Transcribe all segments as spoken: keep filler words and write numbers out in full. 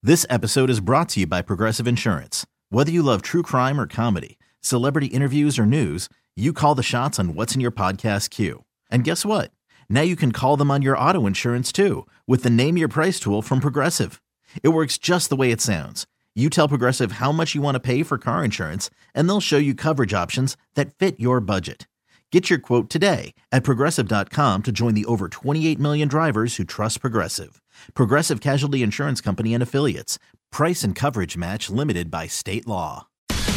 This episode is brought to you by Progressive Insurance. Whether you love true crime or comedy, celebrity interviews or news, you call the shots on what's in your podcast queue. And guess what? Now you can call them on your auto insurance too with the Name Your Price tool from Progressive. It works just the way it sounds. You tell Progressive how much you want to pay for car insurance, and they'll show you coverage options that fit your budget. Get your quote today at Progressive dot com to join the over twenty-eight million drivers who trust Progressive. Progressive Casualty Insurance Company and Affiliates. Price and coverage match limited by state law.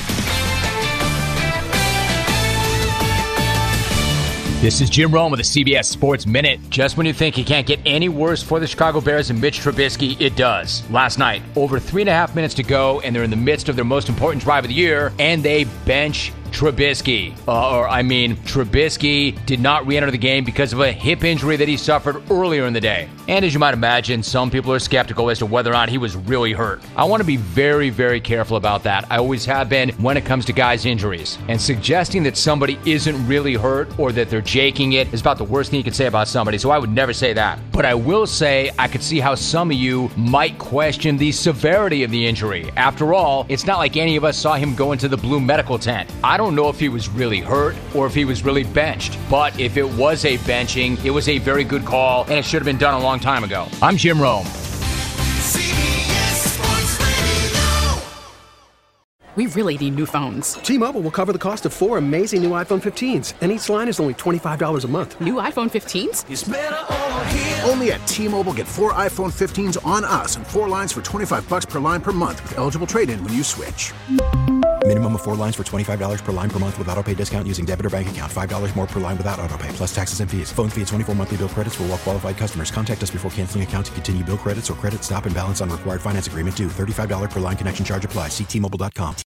This is Jim Rome with the C B S Sports Minute. Just when you think it can't get any worse for the Chicago Bears and Mitch Trubisky, it does. Last night, over three and a half minutes to go, and they're in the midst of their most important drive of the year, and they bench Trubisky. Uh, or, I mean, Trubisky did not re-enter the game because of a hip injury that he suffered earlier in the day. And as you might imagine, some people are skeptical as to whether or not he was really hurt. I want to be very, very careful about that. I always have been when it comes to guys' injuries. And suggesting that somebody isn't really hurt or that they're jaking it is about the worst thing you can say about somebody, so I would never say that. But I will say I could see how some of you might question the severity of the injury. After all, it's not like any of us saw him go into the blue medical tent. I don't know if he was really hurt or if he was really benched. But if it was a benching, it was a very good call, and it should have been done a long time ago. I'm Jim Rome. We really need new phones. T-Mobile will cover the cost of four amazing new iPhone fifteens, and each line is only twenty-five dollars a month. New iPhone fifteens? It's better over here. Only at T-Mobile, get four iPhone fifteens on us and four lines for twenty-five bucks per line per month with eligible trade-in when you switch. Minimum of four lines for twenty-five dollars per line per month with autopay discount using debit or bank account. five dollars more per line without autopay, plus taxes and fees. Phone fee at twenty-four monthly bill credits for well-qualified customers. Contact us before canceling account to continue bill credits or credit stop and balance on required finance agreement due. thirty-five dollars per line connection charge applies. See T Mobile dot com.